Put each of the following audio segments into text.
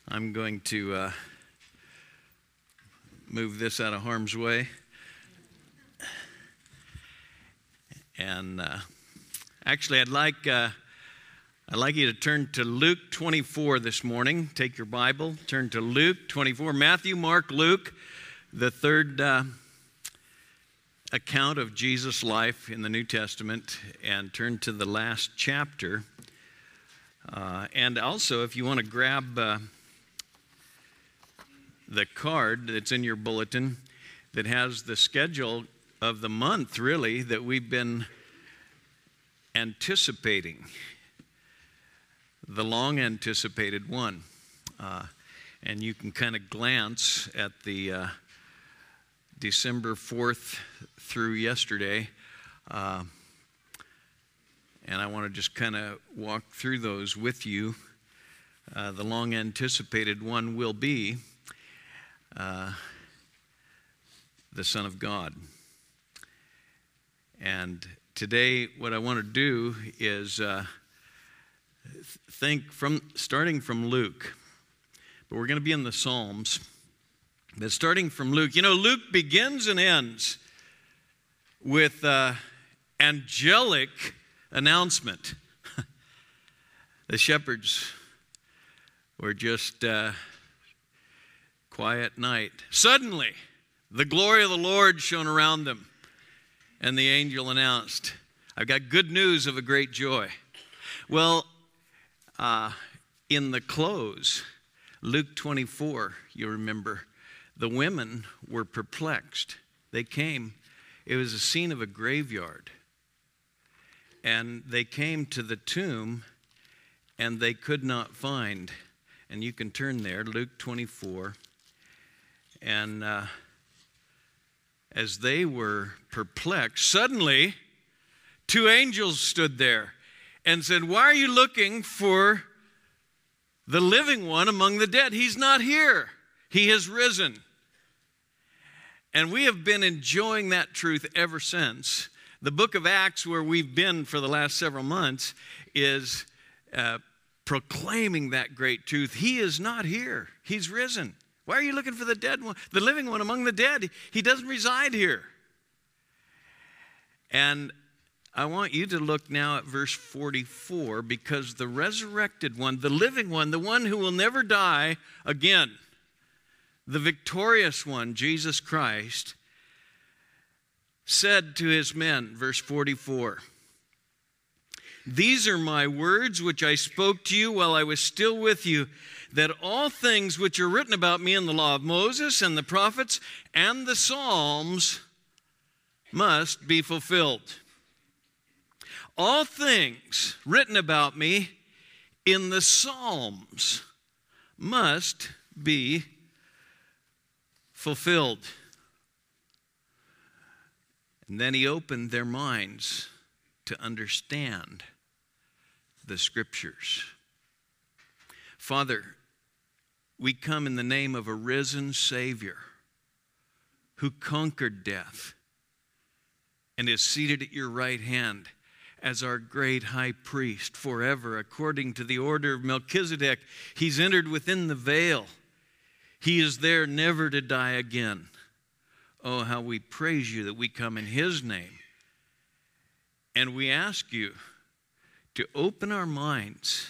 I'm going to move this out of harm's way. And actually, I'd like you to turn to Luke 24 this morning. Take your Bible, turn to Luke 24. Matthew, Mark, Luke, the third account of Jesus' life in the New Testament, and turn to the last chapter. And also, if you want to grab the card that's in your bulletin that has the schedule of the month, really, that we've been anticipating, the long anticipated one. And you can kind of glance at the December 4th through yesterday. And I want to just kind of walk through those with you. The long anticipated one will be the Son of God. And today what I want to do is starting from Luke. But we're going to be in the Psalms. But starting from Luke, Luke begins and ends with angelic announcement. The shepherds were just quiet night. Suddenly, the glory of the Lord shone around them, and the angel announced, "I've got good news of a great joy." Well, in the close, Luke 24, you remember, the women were perplexed. They came. It was a scene of a graveyard. And they came to the tomb, and they could not find. And you can turn there, Luke 24. And as they were perplexed, suddenly 2 angels stood there and said, "Why are you looking for the living one among the dead? He's not here. He has risen." And we have been enjoying that truth ever since. The book of Acts, where we've been for the last several months, is proclaiming that great truth. He is not here. He's risen. Why are you looking for the dead one, the living one among the dead? He doesn't reside here. And I want you to look now at verse 44, because the resurrected one, the living one, the one who will never die again, the victorious one, Jesus Christ, said to his men, verse 44, "These are my words which I spoke to you while I was still with you, that all things which are written about me in the law of Moses and the prophets and the Psalms must be fulfilled." All things written about me in the Psalms must be fulfilled. And then he opened their minds to understand the Scriptures. Father, we come in the name of a risen Savior who conquered death and is seated at your right hand as our great high priest forever, according to the order of Melchizedek. He's entered within the veil. He is there never to die again. Oh, how we praise you that we come in his name. And we ask you to open our minds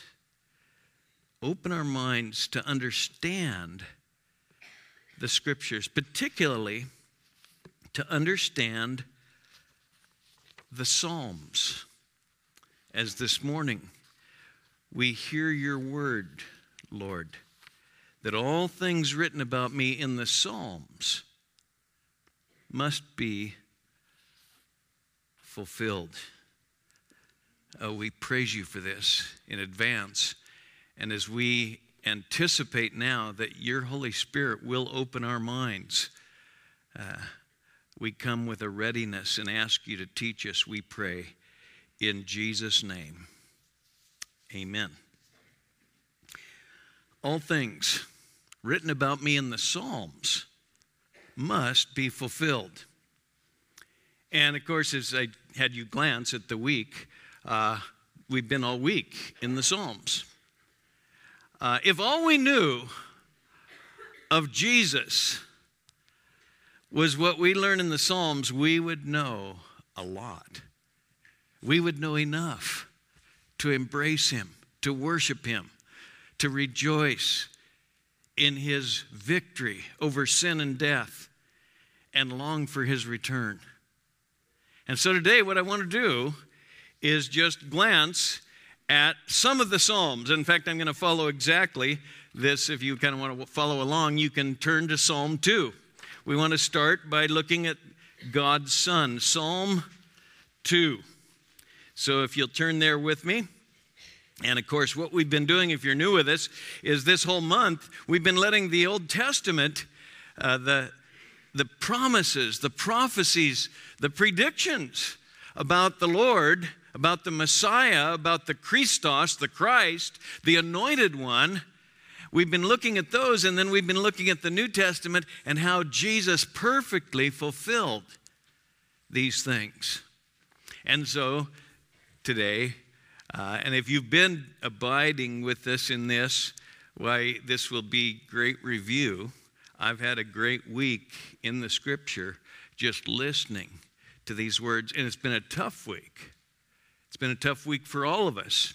to understand the Scriptures, particularly to understand the Psalms. As this morning we hear your word, Lord, that all things written about me in the Psalms must be fulfilled. Oh, we praise you for this in advance. And as we anticipate now that your Holy Spirit will open our minds, we come with a readiness and ask you to teach us, we pray, in Jesus' name. Amen. All things written about me in the Psalms must be fulfilled. And of course, as I had you glance at the week, we've been all week in the Psalms. If all we knew of Jesus was what we learn in the Psalms, we would know a lot. We would know enough to embrace him, to worship him, to rejoice in his victory over sin and death, and long for his return. And so today what I want to do is just glance at some of the Psalms. In fact, I'm going to follow exactly this. If you kind of want to follow along, you can turn to Psalm 2. We want to start by looking at God's Son, Psalm 2. So if you'll turn there with me. And of course, what we've been doing, if you're new with us, is this whole month, we've been letting the Old Testament, the promises, the prophecies, the predictions about the Lord, about the Messiah, about the Christos, the Christ, the Anointed One. We've been looking at those, and then we've been looking at the New Testament and how Jesus perfectly fulfilled these things. And so today, and if you've been abiding with us in this, why, this will be great review. I've had a great week in the Scripture just listening to these words, and it's been a tough week. It's been a tough week for all of us.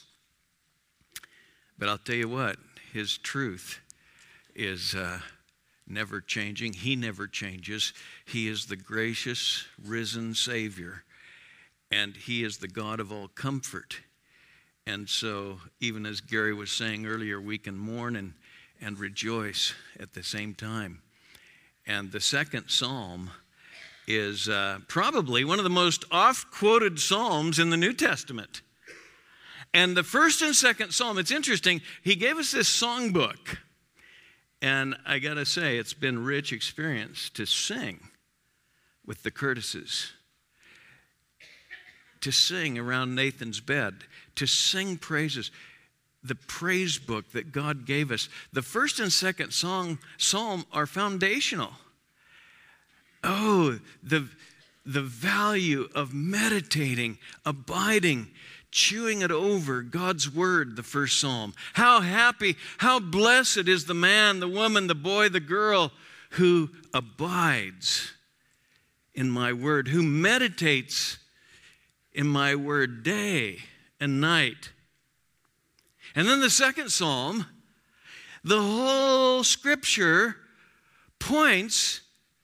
But I'll tell you what, his truth is never changing. He never changes. He is the gracious, risen Savior, and he is the God of all comfort. And so, even as Gary was saying earlier, we can mourn and rejoice at the same time. And the second psalm is probably one of the most oft-quoted psalms in the New Testament. And the first and second psalm, it's interesting, he gave us this songbook. And I got to say, it's been a rich experience to sing with the Curtises, to sing around Nathan's bed, to sing praises, the praise book that God gave us. The first and second psalm are foundational. Oh, the value of meditating, abiding, chewing it over, God's word, the first psalm. How happy, how blessed is the man, the woman, the boy, the girl who abides in my word, who meditates in my word day and night. And then the second psalm, the whole Scripture points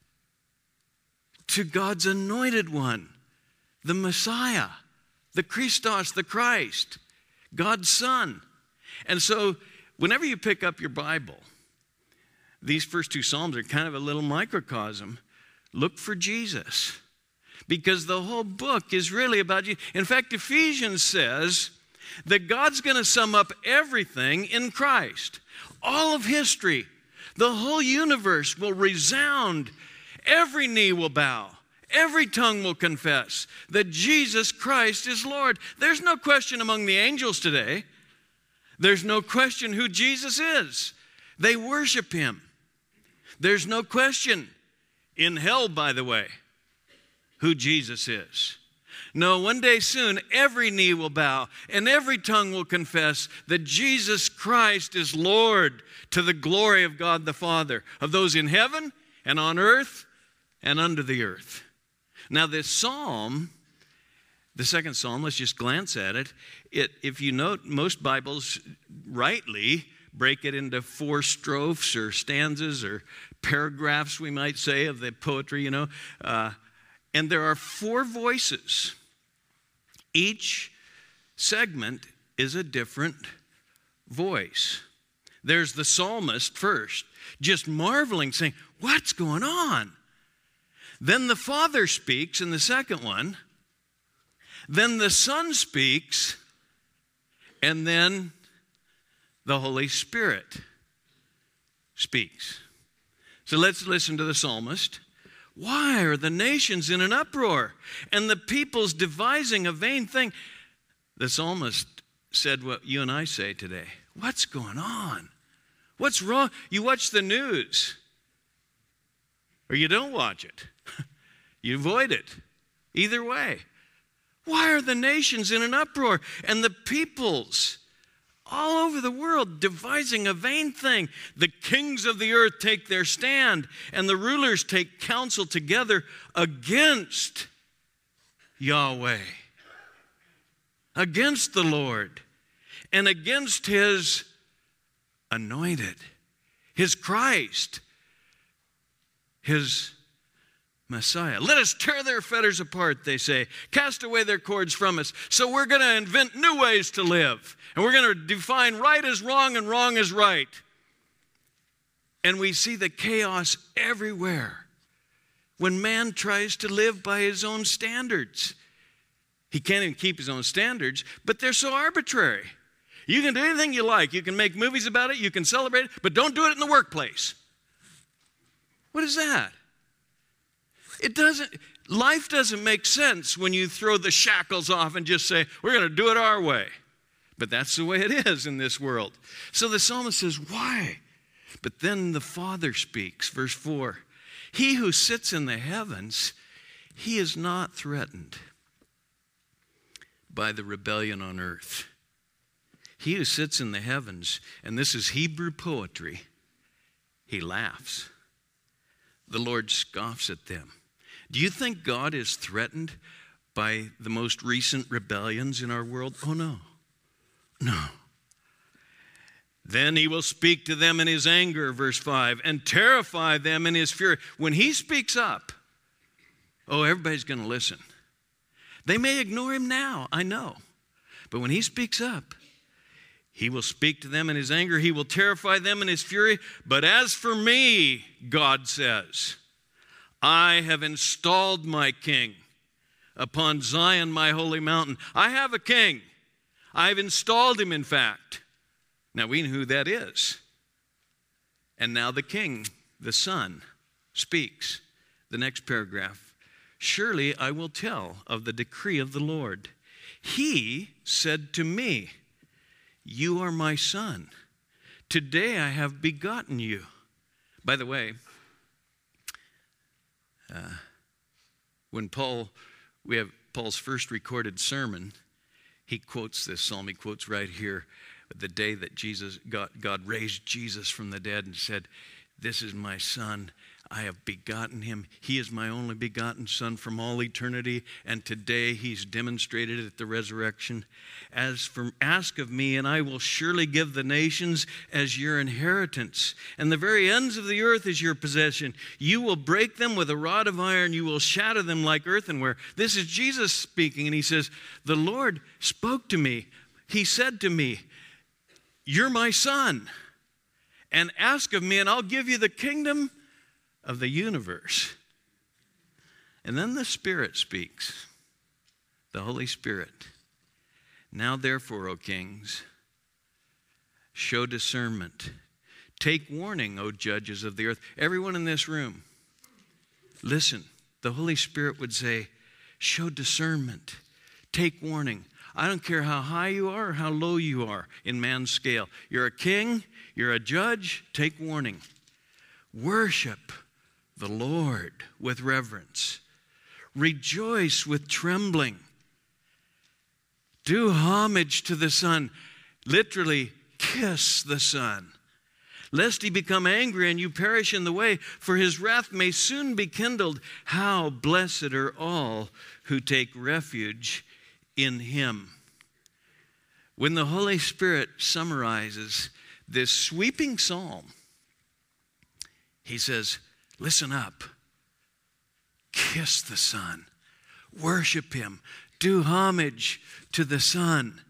to God's anointed one, the Messiah, the Christos, the Christ, God's Son. And so whenever you pick up your Bible, these first two psalms are kind of a little microcosm. Look for Jesus, because the whole book is really about you. In fact, Ephesians says that God's going to sum up everything in Christ. All of history, the whole universe will resound. Every knee will bow. Every tongue will confess that Jesus Christ is Lord. There's no question among the angels today. There's no question who Jesus is. They worship him. There's no question in hell, by the way, who Jesus is. No, one day soon, every knee will bow and every tongue will confess that Jesus Christ is Lord, to the glory of God the Father, of those in heaven and on earth and under the earth. Now this psalm, the second psalm, let's just glance at it. If you note, most Bibles rightly break it into 4 strophes or stanzas or paragraphs, we might say, of the poetry, and there are 4 voices. Each segment is a different voice. There's the psalmist first, just marveling, saying, what's going on? Then the Father speaks in the second one. Then the Son speaks. And then the Holy Spirit speaks. So let's listen to the psalmist. Why are the nations in an uproar and the peoples devising a vain thing? The psalmist said what you and I say today. What's going on? What's wrong? You watch the news, or you don't watch it. You avoid it. Either way. Why are the nations in an uproar and the peoples all over the world devising a vain thing. The kings of the earth take their stand, and the rulers take counsel together against Yahweh, against the Lord, and against his anointed, his Christ, his Messiah. Let us tear their fetters apart, they say. Cast away their cords from us. So we're going to invent new ways to live. And we're going to define right as wrong and wrong as right. And we see the chaos everywhere when man tries to live by his own standards. He can't even keep his own standards, but they're so arbitrary. You can do anything you like. You can make movies about it. You can celebrate it, but don't do it in the workplace. What is that? Life doesn't make sense when you throw the shackles off and just say, we're going to do it our way. But that's the way it is in this world. So the psalmist says, why? But then the Father speaks, verse 4. He who sits in the heavens, he is not threatened by the rebellion on earth. He who sits in the heavens, and this is Hebrew poetry, he laughs. The Lord scoffs at them. Do you think God is threatened by the most recent rebellions in our world? Oh, no. No. Then he will speak to them in his anger, verse 5, and terrify them in his fury. When he speaks up, oh, everybody's going to listen. They may ignore him now, I know. But when he speaks up, he will speak to them in his anger. He will terrify them in his fury. But as for me, God says, I have installed my king upon Zion, my holy mountain. I have a king. I've installed him, in fact. Now we know who that is. And now the king, the son, speaks. The next paragraph. Surely I will tell of the decree of the Lord. He said to me, you are my son. Today I have begotten you. By the way, when we have Paul's first recorded sermon, he quotes this psalm. He quotes right here the day that God raised Jesus from the dead and said, this is my son. I have begotten him. He is my only begotten son from all eternity. And today he's demonstrated it at the resurrection. Ask of me, and I will surely give the nations as your inheritance. And the very ends of the earth is your possession. You will break them with a rod of iron. You will shatter them like earthenware. This is Jesus speaking. And he says, the Lord spoke to me. He said to me, you're my son. And ask of me, and I'll give you the kingdom of the universe. And then the Spirit speaks, the Holy Spirit. Now therefore, O kings, show discernment. Take warning, O judges of the earth. Everyone in this room, listen. The Holy Spirit would say, show discernment. Take warning. I don't care how high you are or how low you are in man's scale. You're a king, you're a judge, take warning. Worship the Lord with reverence. Rejoice with trembling. Do homage to the Son. Literally, kiss the Son. Lest he become angry and you perish in the way, for his wrath may soon be kindled. How blessed are all who take refuge in him. When the Holy Spirit summarizes this sweeping psalm, he says, listen up. Kiss the Son. Worship him. Do homage to the Son.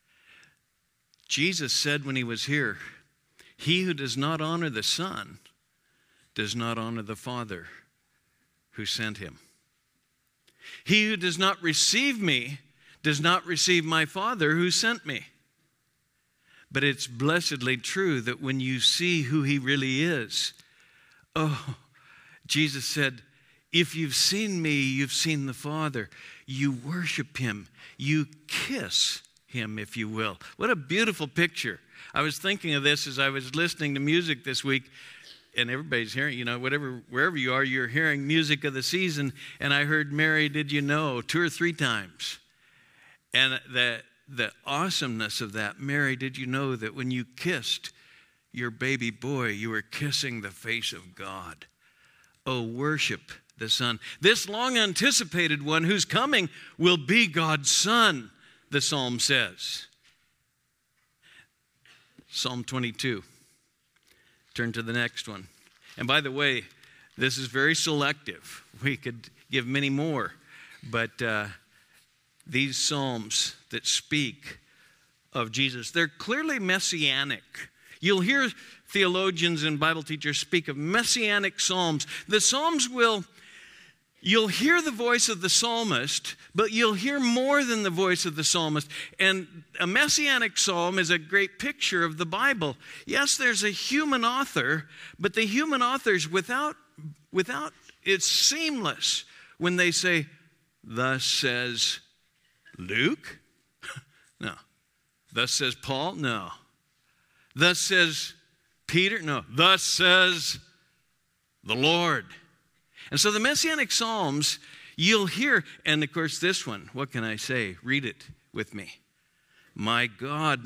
Jesus said when he was here, he who does not honor the Son does not honor the Father who sent him. He who does not receive me does not receive my Father who sent me. But it's blessedly true that when you see who he really is, oh, Jesus said, if you've seen me, you've seen the Father. You worship him. You kiss him, if you will. What a beautiful picture. I was thinking of this as I was listening to music this week, and everybody's hearing, wherever you are, you're hearing music of the season, and I heard Mary Did You Know 2 or 3 times. And the awesomeness of that. Mary, did you know that when you kissed your baby boy, you were kissing the face of God? Oh, worship the Son. This long anticipated one who's coming will be God's Son, the psalm says. Psalm 22. Turn to the next one. And by the way, this is very selective. We could give many more, but these psalms that speak of Jesus, they're clearly messianic. You'll hear theologians and Bible teachers speak of messianic psalms. The psalms you'll hear the voice of the psalmist, but you'll hear more than the voice of the psalmist. And a messianic psalm is a great picture of the Bible. Yes, there's a human author, but the human authors without it's seamless when they say, thus says Luke? No. Thus says Paul? No. Thus says Peter? No. Thus says the Lord. And so the Messianic Psalms, you'll hear, and of course this one, what can I say? Read it with me. My God,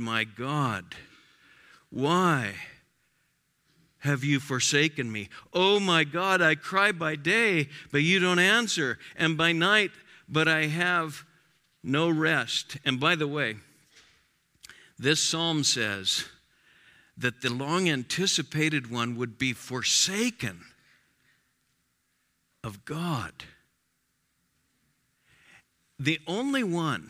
why have you forsaken me? Oh my God, I cry by day, but you don't answer, and by night, but I have no rest. And by the way, this psalm says that the long anticipated one would be forsaken of God. The only one,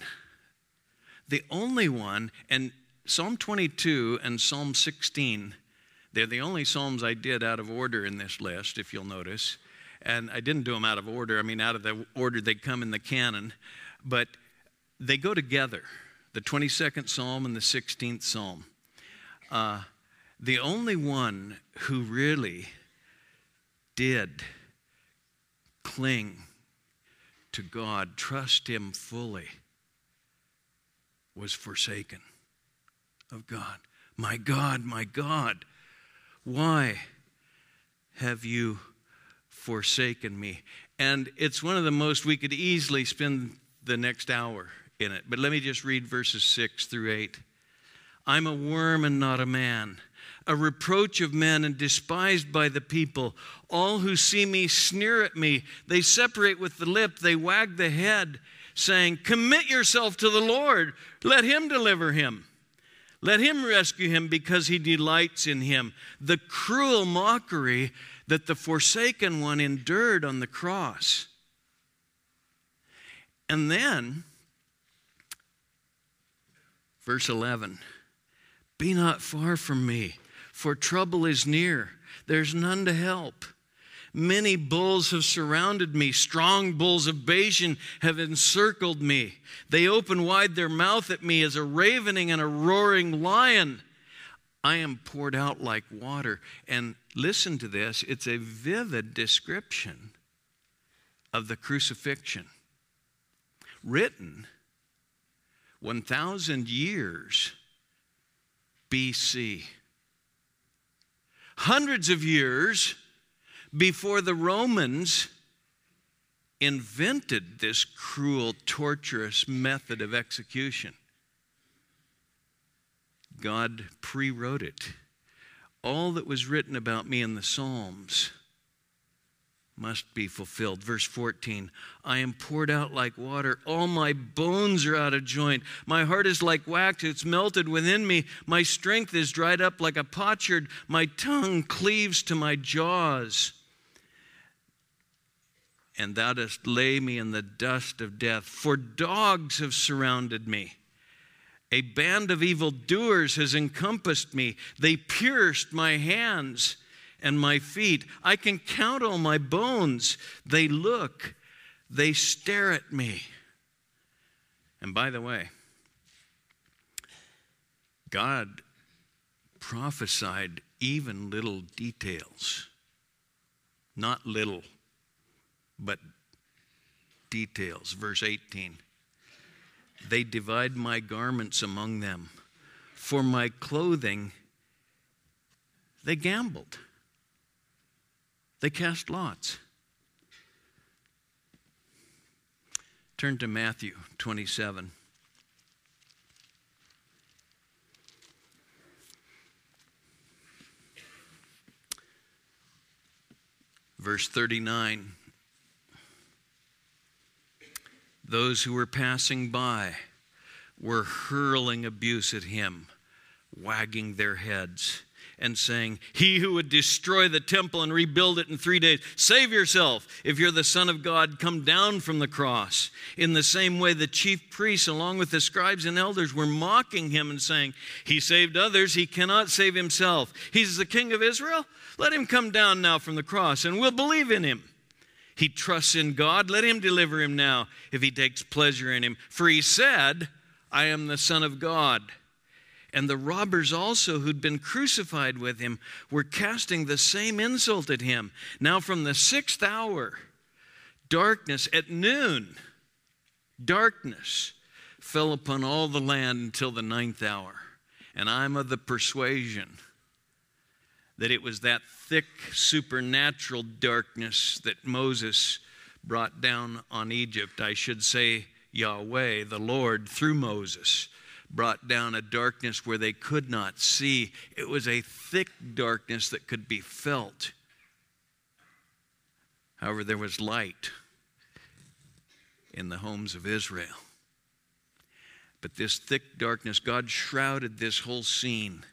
and Psalm 22 and Psalm 16, they're the only psalms I did out of order in this list, if you'll notice. And I didn't do them out of order. I mean, out of the order they come in the canon. But they go together, the 22nd Psalm and the 16th Psalm. The only one who really did cling to God, trust Him fully, was forsaken of God. My God, why have you forsaken me? And it's one of the most, we could easily spend the next hour in it. But let me just read verses 6 through 8. I'm a worm and not a man, a reproach of men and despised by the people. All who see me sneer at me. They separate with the lip. They wag the head, saying, commit yourself to the Lord. Let Him deliver him. Let Him rescue him because He delights in him. The cruel mockery that the forsaken one endured on the cross. And then, verse 11, be not far from me, for trouble is near. There's none to help. Many bulls have surrounded me. Strong bulls of Bashan have encircled me. They open wide their mouth at me as a ravening and a roaring lion. I am poured out like water. And listen to this. It's a vivid description of the crucifixion. Written 1,000 years BC. Hundreds of years before the Romans invented this cruel, torturous method of execution. God pre-wrote it. All that was written about me in the Psalms must be fulfilled. Verse 14, I am poured out like water. All my bones are out of joint. My heart is like wax. It's melted within me. My strength is dried up like a potsherd. My tongue cleaves to my jaws. And thou dost lay me in the dust of death. For dogs have surrounded me. A band of evildoers has encompassed me. They pierced my hands and my feet. I can count all my bones. They look, they stare at me. And by the way, God prophesied even little details. Not little, but details. Verse 18. They divide my garments among them. For my clothing, they gambled. They cast lots. Turn to Matthew 27. Verse 39. Those who were passing by were hurling abuse at him, wagging their heads and saying, "He who would destroy the temple and rebuild it in 3 days, save yourself. If you're the Son of God, come down from the cross." In the same way, the chief priests, along with the scribes and elders, were mocking him and saying, "He saved others, he cannot save himself. He's the King of Israel? Let him come down now from the cross, and we'll believe in him. He trusts in God. Let him deliver him now, if he takes pleasure in him. For he said, 'I am the Son of God.'" And the robbers also, who'd been crucified with him, were casting the same insult at him. Now from the 6th hour, darkness, at noon, darkness fell upon all the land until the 9th hour. And I'm of the persuasion that it was that thick supernatural darkness that Moses brought down on Egypt. I should say Yahweh, the Lord, through Moses, brought down a darkness where they could not see. It was a thick darkness that could be felt. However, there was light in the homes of Israel. But this thick darkness, God shrouded this whole scene.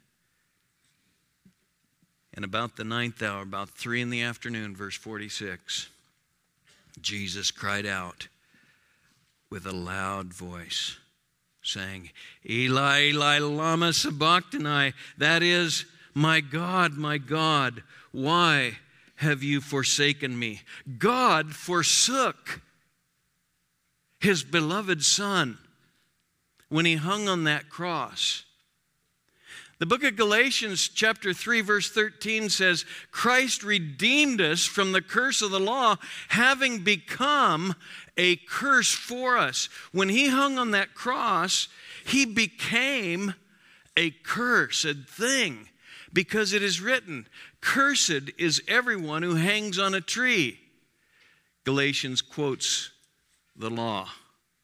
And about the 9th hour, about 3 in the afternoon, verse 46, Jesus cried out with a loud voice, saying, "Eli, Eli, lama sabachthani," that is, my God, why have you forsaken me?" God forsook his beloved Son when he hung on that cross. The book of Galatians chapter 3 verse 13 says, "Christ redeemed us from the curse of the law, having become a curse for us." When he hung on that cross, he became a cursed thing, because it is written, "Cursed is everyone who hangs on a tree." Galatians quotes the law.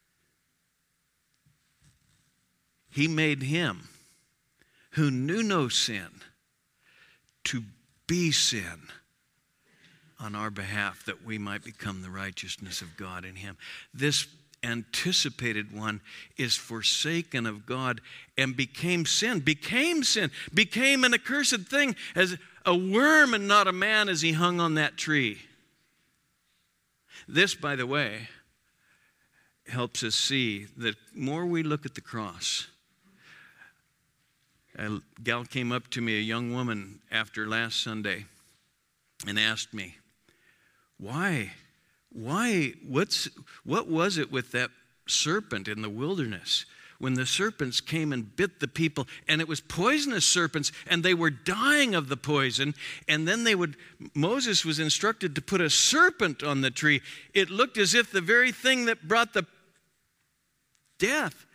He made him who knew no sin to be sin on our behalf, that we might become the righteousness of God in him. This anticipated one is forsaken of God and became became an accursed thing, as a worm and not a man, as he hung on that tree. This, by the way, helps us see that more we look at the cross. A gal came up to me, a young woman, after last Sunday and asked me, Why, what was it with that serpent in the wilderness when the serpents came and bit the people, and it was poisonous serpents, and they were dying of the poison, and then Moses was instructed to put a serpent on the tree. It looked as if the very thing that brought the death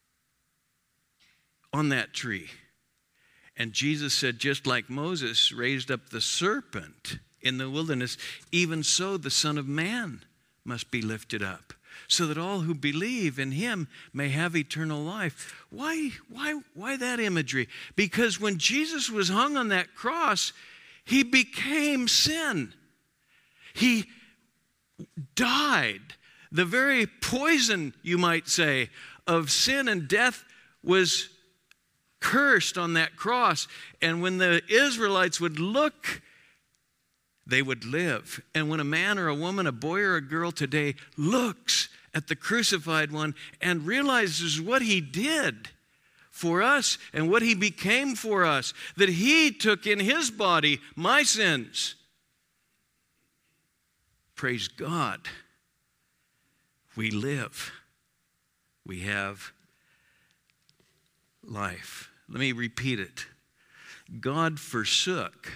on that tree. And Jesus said, just like Moses raised up the serpent in the wilderness, even so the Son of Man must be lifted up, so that all who believe in him may have eternal life. Why that imagery? Because when Jesus was hung on that cross, he became sin. He died. The very poison, you might say, of sin and death was cursed on that cross. And when the Israelites would look, they would live. And when a man or a woman, a boy or a girl today looks at the crucified one and realizes what he did for us and what he became for us, that he took in his body my sins, praise God, we live. We have life. Let me repeat it. God forsook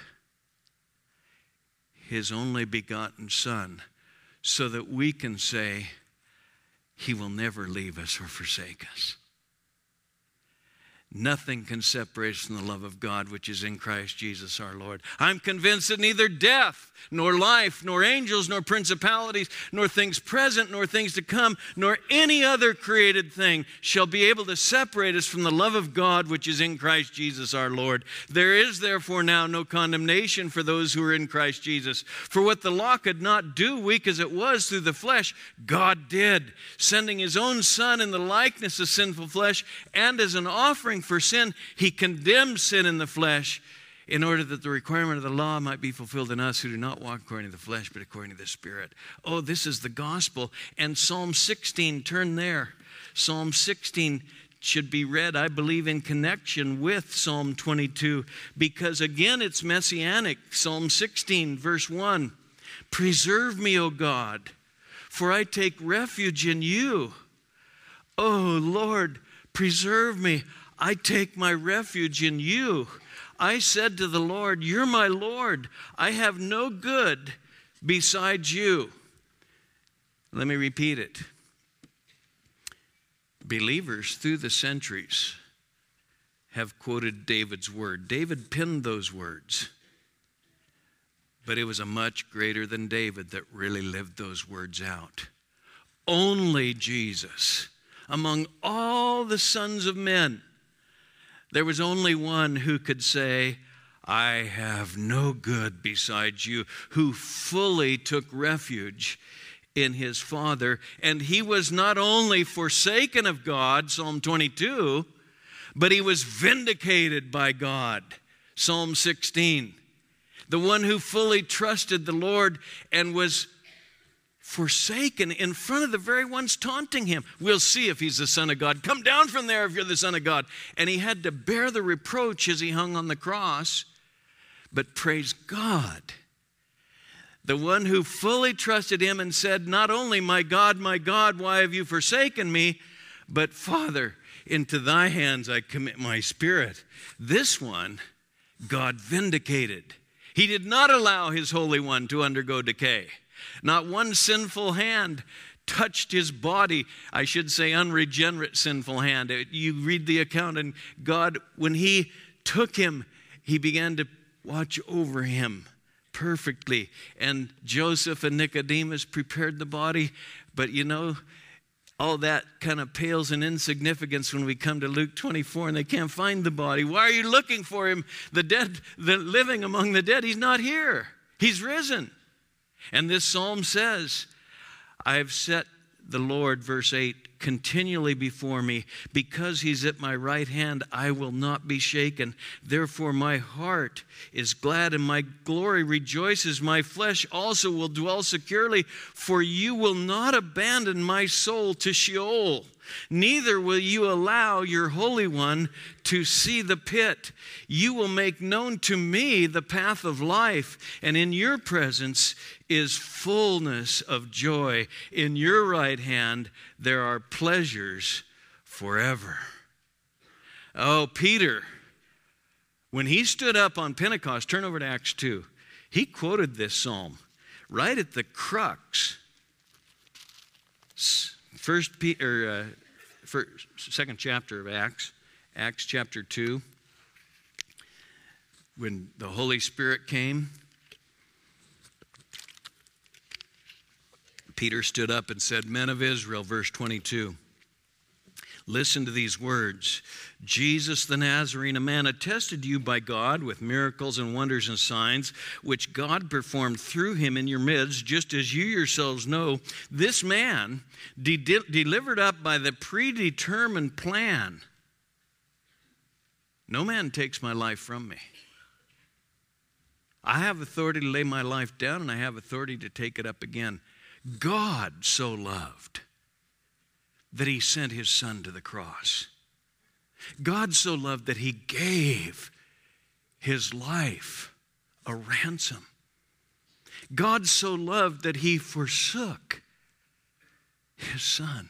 his only begotten Son so that we can say he will never leave us or forsake us. Nothing can separate us from the love of God, which is in Christ Jesus our Lord. I'm convinced that neither death, nor life, nor angels, nor principalities, nor things present, nor things to come, nor any other created thing shall be able to separate us from the love of God, which is in Christ Jesus our Lord. There is therefore now no condemnation for those who are in Christ Jesus. For what the law could not do, weak as it was through the flesh, God did, sending his own Son in the likeness of sinful flesh, and as an offering for sin, he condemned sin in the flesh, in order that the requirement of the law might be fulfilled in us who do not walk according to the flesh, but according to the Spirit. Oh, this is the gospel. And Psalm 16, turn there. Psalm 16 should be read, I believe, in connection with Psalm 22, because again, it's messianic. Psalm 16, verse 1. Preserve me, O God, for I take refuge in you. Oh, Lord, preserve me. I take my refuge in you. I said to the Lord, you're my Lord. I have no good besides you. Let me repeat it. Believers through the centuries have quoted David's word. David penned those words. But it was a much greater than David that really lived those words out. Only Jesus, among all the sons of men, there was only one who could say, I have no good besides you, who fully took refuge in his Father. And he was not only forsaken of God, Psalm 22, but he was vindicated by God, Psalm 16. The one who fully trusted the Lord and was forsaken in front of the very ones taunting him. We'll see if he's the Son of God. Come down from there if you're the Son of God. And he had to bear the reproach as he hung on the cross. But praise God, the one who fully trusted him and said, not only, my God, why have you forsaken me? But Father, into thy hands I commit my spirit. This one, God vindicated. He did not allow his Holy One to undergo decay. Not one sinful hand touched his body. I should say unregenerate sinful hand. You read the account, and God, when he took him, he began to watch over him perfectly. And Joseph and Nicodemus prepared the body. But you know, all that kind of pales in insignificance when we come to Luke 24 and they can't find the body. Why are you looking for him? The dead, the living among the dead, he's not here. He's risen. And this psalm says, I have set the Lord, verse 8, continually before me. Because he's at my right hand, I will not be shaken. Therefore my heart is glad and my glory rejoices. My flesh also will dwell securely, for you will not abandon my soul to Sheol. Neither will you allow your Holy One to see the pit. You will make known to me the path of life, and in your presence is fullness of joy. In your right hand there are pleasures forever. Oh, Peter, when he stood up on Pentecost, turn over to Acts 2, he quoted this psalm right at the crux. Second chapter of Acts, Acts chapter 2, when the Holy Spirit came, Peter stood up and said, Men of Israel, verse 22, listen to these words. Jesus the Nazarene, a man attested to you by God with miracles and wonders and signs, which God performed through him in your midst, just as you yourselves know. This man, delivered up by the predetermined plan. No man takes my life from me. I have authority to lay my life down, and I have authority to take it up again. God so loved that he sent his Son to the cross. God so loved that he gave his life a ransom. God so loved that he forsook his Son.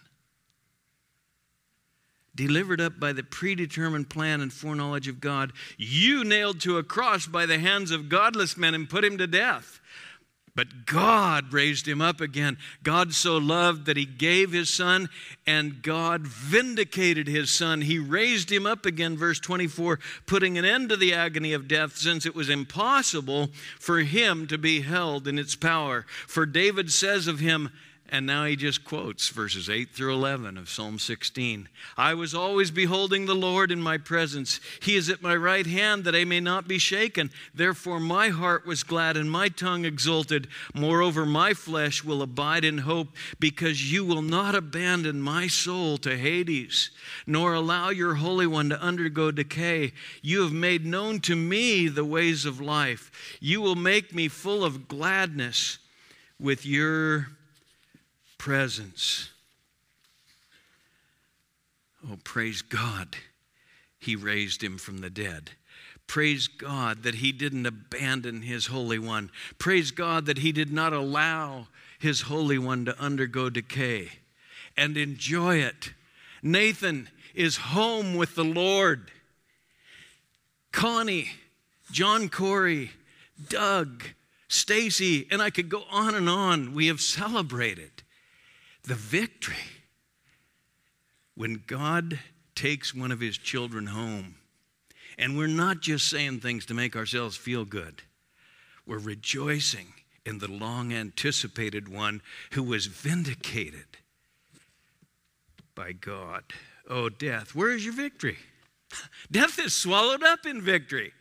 Delivered up by the predetermined plan and foreknowledge of God, you nailed to a cross by the hands of godless men and put him to death. But God raised him up again. God so loved that he gave his son, and God vindicated his son. He raised him up again, verse 24, putting an end to the agony of death, since it was impossible for him to be held in its power. For David says of him, and now he just quotes verses 8 through 11 of Psalm 16. I was always beholding the Lord in my presence. He is at my right hand that I may not be shaken. Therefore my heart was glad and my tongue exulted. Moreover, my flesh will abide in hope, because you will not abandon my soul to Hades, nor allow your Holy One to undergo decay. You have made known to me the ways of life. You will make me full of gladness with your presence. Oh, praise God, he raised him from the dead. Praise God that he didn't abandon his Holy One. Praise God that he did not allow his Holy One to undergo decay. And enjoy it. Nathan is home with the Lord. Connie, John Corey, Doug, Stacy, and I could go on and on. We have celebrated the victory. When God takes one of his children home, and we're not just saying things to make ourselves feel good, we're rejoicing in the long anticipated one who was vindicated by God. Oh, death, where is your victory? Death is swallowed up in victory.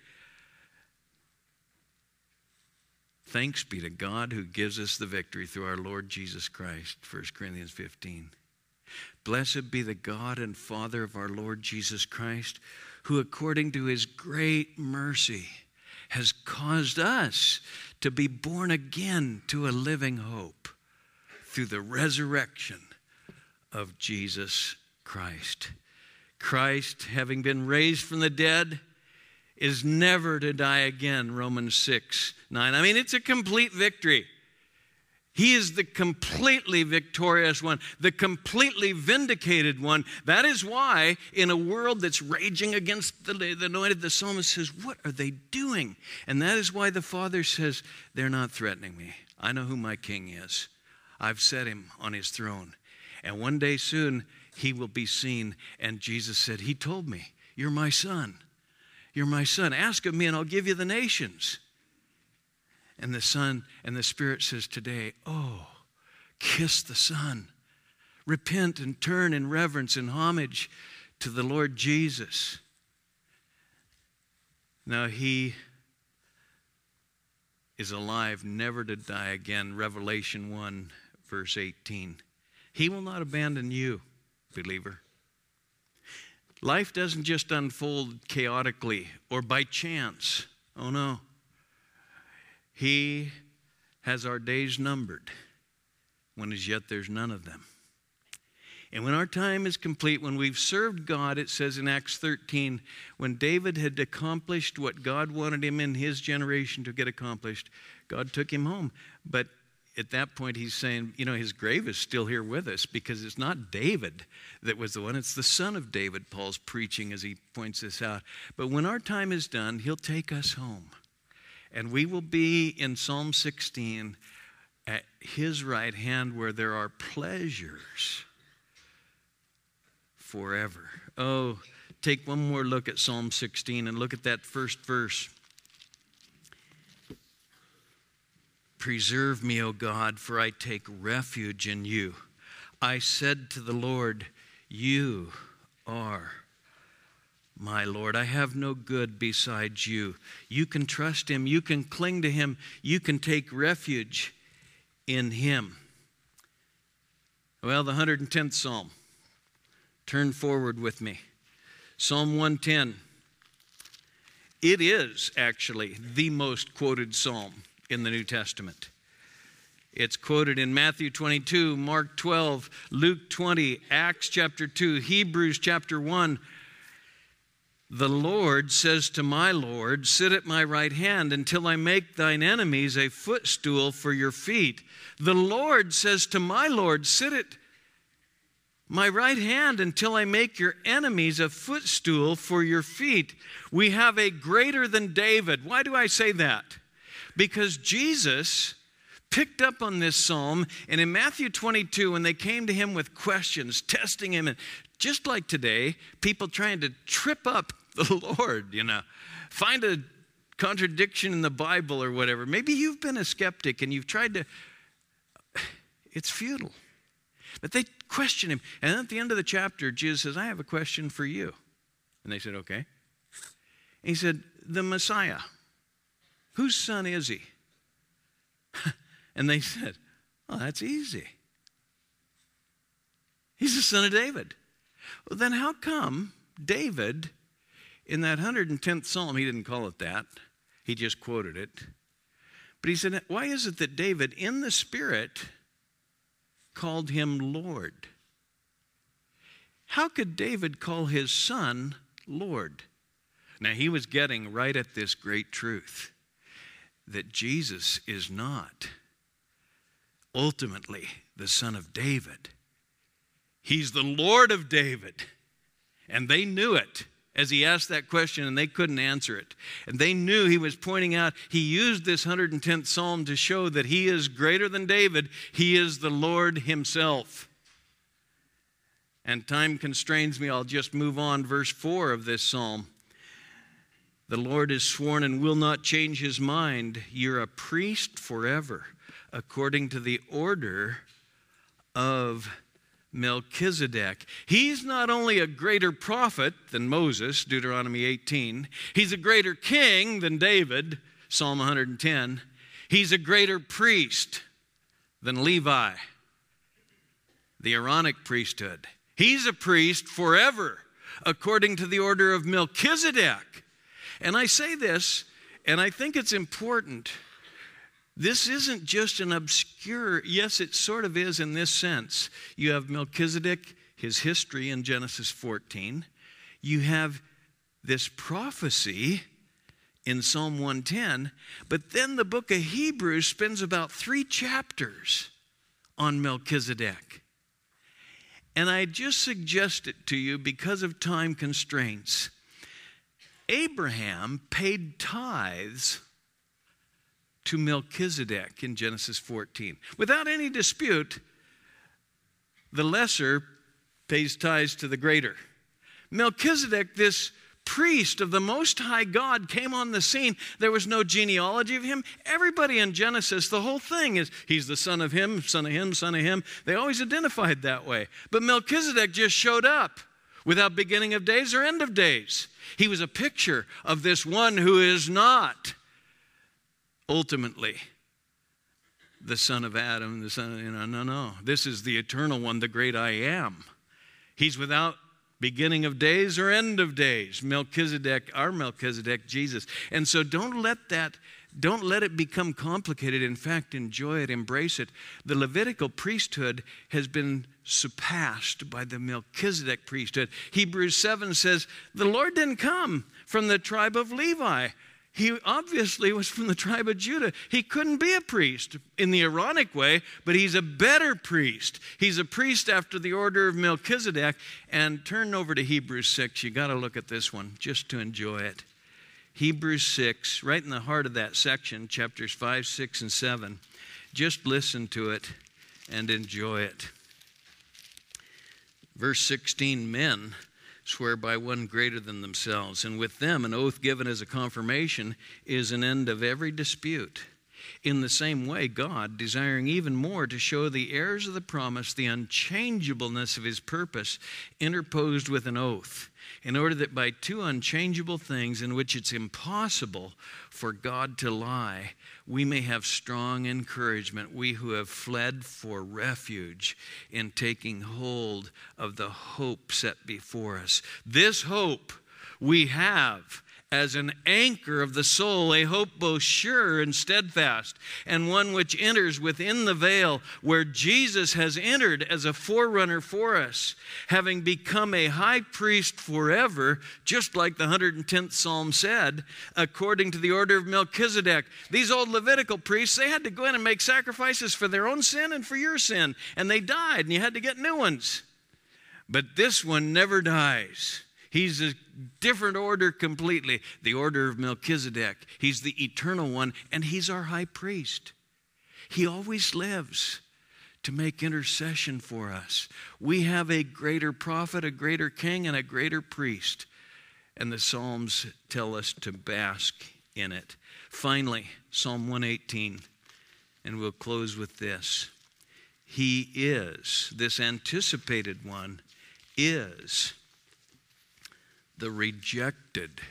Thanks be to God who gives us the victory through our Lord Jesus Christ, 1 Corinthians 15. Blessed be the God and Father of our Lord Jesus Christ, who according to his great mercy has caused us to be born again to a living hope through the resurrection of Jesus Christ. Christ, having been raised from the dead, is never to die again, Romans 6:9. I mean, it's a complete victory. He is the completely victorious one, the completely vindicated one. That is why in a world that's raging against the anointed, the psalmist says, what are they doing? And that is why the Father says, they're not threatening me. I know who my king is. I've set him on his throne. And one day soon he will be seen. And Jesus said, he told me, you're my son. You're my son. Ask of me and I'll give you the nations. And the Son and the Spirit says today, oh, kiss the Son. Repent and turn in reverence and homage to the Lord Jesus. Now he is alive, never to die again. Revelation 1, verse 18. He will not abandon you, believer. Life doesn't just unfold chaotically or by chance. Oh, no. He has our days numbered, when as yet there's none of them. And when our time is complete, when we've served God, it says in Acts 13, when David had accomplished what God wanted him in his generation to get accomplished, God took him home. But at that point, he's saying, you know, his grave is still here with us, because it's not David that was the one. It's the son of David, Paul's preaching as he points this out. But when our time is done, he'll take us home. And we will be in Psalm 16 at his right hand, where there are pleasures forever. Oh, take one more look at Psalm 16 and look at that first verse. Preserve me, O God, for I take refuge in you. I said to the Lord, you are my Lord. I have no good besides you. You can trust him. You can cling to him. You can take refuge in him. Well, the 110th Psalm. Turn forward with me. Psalm 110. It is actually the most quoted psalm in the New Testament. It's quoted in Matthew 22, Mark 12, Luke 20, Acts chapter 2, Hebrews chapter 1. The Lord says to my Lord, sit at my right hand until I make thine enemies a footstool for your feet. The Lord says to my Lord, sit at my right hand until I make your enemies a footstool for your feet. We have a greater than David. Why do I say that? Because Jesus picked up on this psalm. And in Matthew 22, when they came to him with questions, testing him, and just like today, people trying to trip up the Lord, find a contradiction in the Bible or whatever. Maybe you've been a skeptic and you've tried to, it's futile. But they question him. And at the end of the chapter, Jesus says, I have a question for you. And they said, okay. And he said, the Messiah, whose son is he? And they said, oh, that's easy. He's the son of David. Well, then how come David, in that 110th Psalm, he didn't call it that. He just quoted it. But he said, why is it that David, in the Spirit, called him Lord? How could David call his son Lord? Now, he was getting right at this great truth that Jesus is not ultimately the son of David. He's the Lord of David. And they knew it as he asked that question, and they couldn't answer it. And they knew he was pointing out, he used this 110th Psalm to show that he is greater than David. He is the Lord himself. And time constrains me. I'll just move on. Verse 4 of this psalm. The Lord is sworn and will not change his mind. You're a priest forever, according to the order of Melchizedek. He's not only a greater prophet than Moses, Deuteronomy 18. He's a greater king than David, Psalm 110. He's a greater priest than Levi, the Aaronic priesthood. He's a priest forever, according to the order of Melchizedek. And I say this, and I think it's important. This isn't just an obscure, yes, it sort of is in this sense. You have Melchizedek, his history in Genesis 14. You have this prophecy in Psalm 110. But then the book of Hebrews spends about 3 chapters on Melchizedek. And I just suggest it to you because of time constraints. Abraham paid tithes to Melchizedek in Genesis 14. Without any dispute, the lesser pays tithes to the greater. Melchizedek, this priest of the Most High God, came on the scene. There was no genealogy of him. Everybody in Genesis, the whole thing is, he's the son of him, son of him, son of him. They always identified that way. But Melchizedek just showed up without beginning of days or end of days. He was a picture of this one who is not ultimately the son of Adam, the son of, no. This is the eternal one, the great I am. He's without beginning of days or end of days. Melchizedek, our Melchizedek, Jesus. And so don't let it become complicated. In fact, enjoy it, embrace it. The Levitical priesthood has been surpassed by the Melchizedek priesthood. Hebrews 7 says, the Lord didn't come from the tribe of Levi. He obviously was from the tribe of Judah. He couldn't be a priest in the Aaronic way, but he's a better priest. He's a priest after the order of Melchizedek. And turn over to Hebrews 6. You got to look at this one just to enjoy it. Hebrews 6, right in the heart of that section, chapters 5, 6, and 7. Just listen to it and enjoy it. Verse 16, men swear by one greater than themselves, and with them an oath given as a confirmation is an end of every dispute. In the same way, God, desiring even more to show the heirs of the promise the unchangeableness of his purpose, interposed with an oath, in order that by 2 unchangeable things in which it's impossible for God to lie, we may have strong encouragement, we who have fled for refuge in taking hold of the hope set before us. This hope we have as an anchor of the soul, a hope both sure and steadfast, and one which enters within the veil where Jesus has entered as a forerunner for us, having become a high priest forever, just like the 110th Psalm said, according to the order of Melchizedek. These old Levitical priests, they had to go in and make sacrifices for their own sin and for your sin, and they died, and you had to get new ones. But this one never dies. He's a different order completely, the order of Melchizedek. He's the eternal one, and he's our high priest. He always lives to make intercession for us. We have a greater prophet, a greater king, and a greater priest. And the Psalms tell us to bask in it. Finally, Psalm 118, and we'll close with this. He is, this anticipated one, is the rejected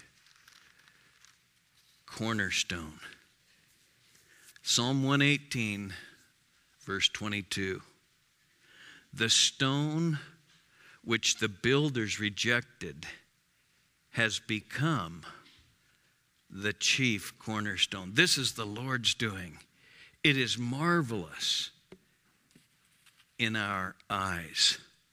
cornerstone. Psalm 118, verse 22. The stone which the builders rejected has become the chief cornerstone. This is the Lord's doing. It is marvelous in our eyes.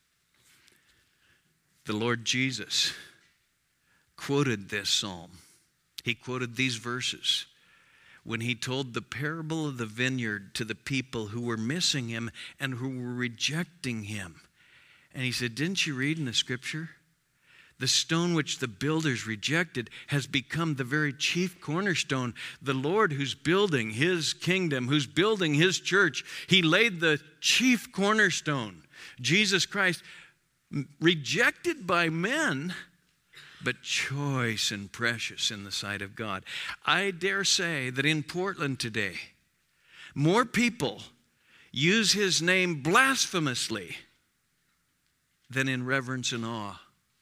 The Lord Jesus quoted this psalm. He quoted these verses when he told the parable of the vineyard to the people who were missing him and who were rejecting him. And he said, didn't you read in the scripture? The stone which the builders rejected has become the very chief cornerstone. The Lord who's building his kingdom, who's building his church, he laid the chief cornerstone, Jesus Christ, rejected by men, but choice and precious in the sight of God. I dare say that in Portland today, more people use his name blasphemously than in reverence and awe.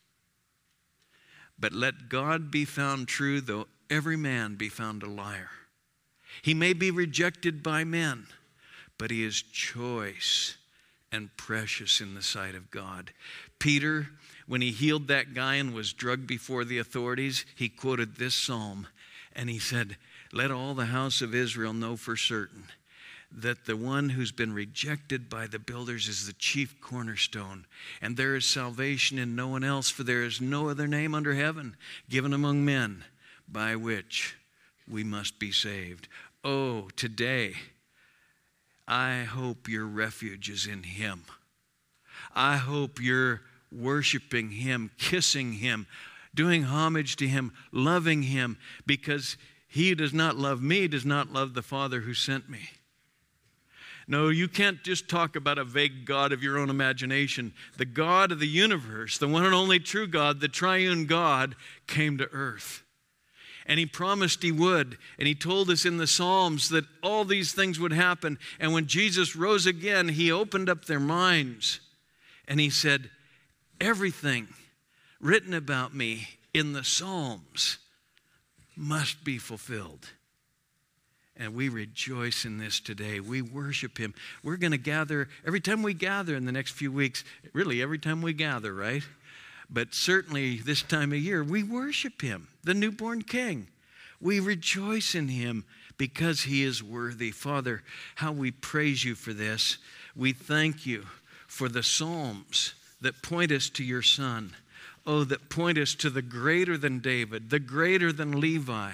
But let God be found true, though every man be found a liar. He may be rejected by men, but he is choice and precious in the sight of God. Peter, when he healed that guy and was drugged before the authorities, he quoted this psalm, and he said, let all the house of Israel know for certain that the one who's been rejected by the builders is the chief cornerstone. And there is salvation in no one else, for there is no other name under heaven given among men by which we must be saved. Oh, today, I hope your refuge is in him. I hope you're worshiping him, kissing him, doing homage to him, loving him, because he who does not love me does not love the Father who sent me. No, you can't just talk about a vague God of your own imagination. The God of the universe, the one and only true God, the triune God, came to earth. And he promised he would. And he told us in the Psalms that all these things would happen. And when Jesus rose again, he opened up their minds. And he said, everything written about me in the Psalms must be fulfilled. And we rejoice in this today. We worship him. We're going to gather, every time we gather in the next few weeks, really every time we gather, right? But certainly this time of year, we worship him, the newborn King. We rejoice in him because he is worthy. Father, how we praise you for this. We thank you for the Psalms that point us to your Son. Oh, that point us to the greater than David, the greater than Levi.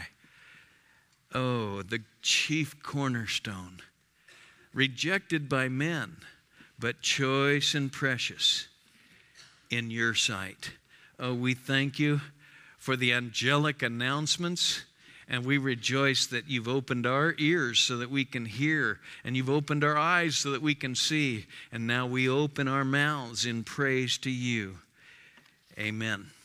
Oh, the chief cornerstone, rejected by men, but choice and precious in your sight. Oh, we thank you for the angelic announcements, and we rejoice that you've opened our ears so that we can hear, and you've opened our eyes so that we can see, and now we open our mouths in praise to you. Amen.